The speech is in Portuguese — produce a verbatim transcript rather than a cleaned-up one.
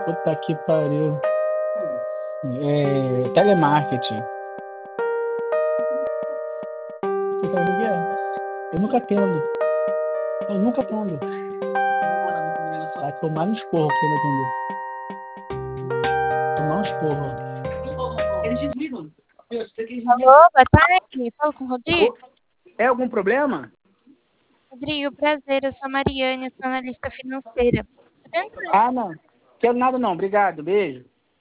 Puta que pariu. É, telemarketing. Você sabe o que é? Eu nunca atendo. Eu nunca atendo. Vai tomar no esporro que ele atendeu. Tomar um esporro. Eles desligam. Alô, boa tarde. Falo com o Rodrigo. É algum problema? Rodrigo, prazer. Eu sou a Mariane, eu sou analista financeira. Tô tentando Ah, não. Quero nada não. Obrigado. Beijo.